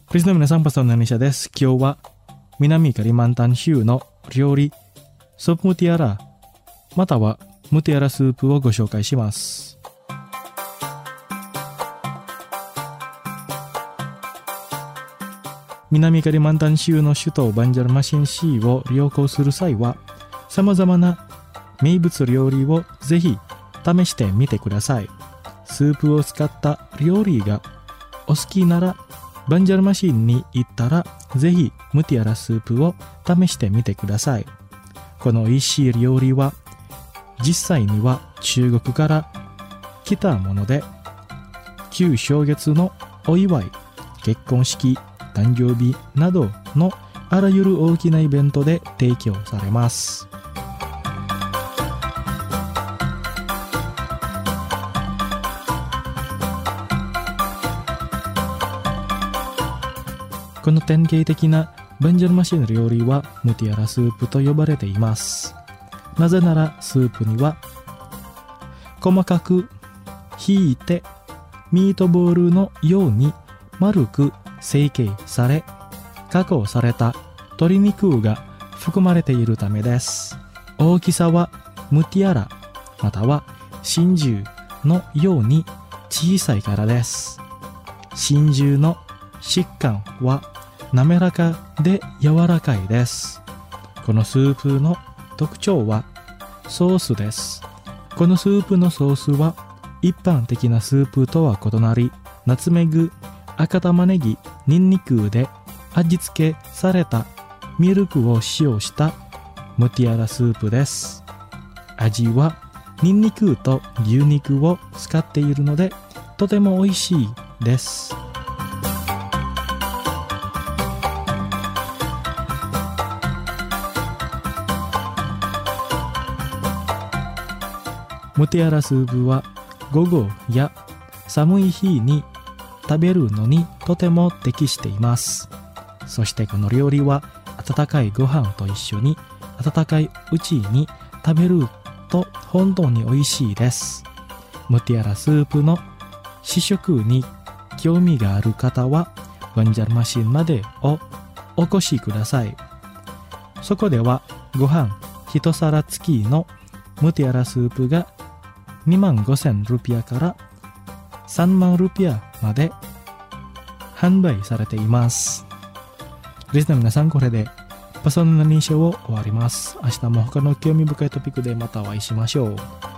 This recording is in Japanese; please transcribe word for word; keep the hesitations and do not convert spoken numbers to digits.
クリスの皆さん、パソンのニシャです。今日は南カリマンタン州の料理ソプムティアラまたはムティアラスープをご紹介します。南カリマンタン州の首都バンジャルマシン市を旅行する際は、さまざまな名物料理をぜひ試してみてください。スープを使った料理がお好きなら、バンジャルマシンに行ったらぜひムティアラスープを試してみてください。この美味しい料理は実際には中国から来たもので、旧正月のお祝い、結婚式、誕生日などのあらゆる大きなイベントで提供されます。この典型的なバンジャルマシン料理はムティアラスープと呼ばれています。なぜならスープには細かくひいてミートボールのように丸く成形され加工された鶏肉が含まれているためです。大きさはムティアラまたは真珠のように小さいからです。真珠の食感は滑らかで柔らかいです。このスープの特徴はソースです。このスープのソースは一般的なスープとは異なり、ナツメグ、赤玉ねぎ、ニンニクで味付けされたミルクを使用したムティアラスープです。味はニンニクと牛肉を使っているのでとても美味しいです。ムティアラスープは午後や寒い日に食べるのにとても適しています。そしてこの料理は温かいご飯と一緒に温かいうちに食べると本当に美味しいです。ムティアラスープの試食に興味がある方はバンジャルマシンまでお越しください。そこではご飯一皿付きのムティアラスープがにまんごせんルピアからさんまんルピアまで販売されています。リスナーの皆さん、これでパソンの認証を終わります。明日も他の興味深いトピックでまたお会いしましょう。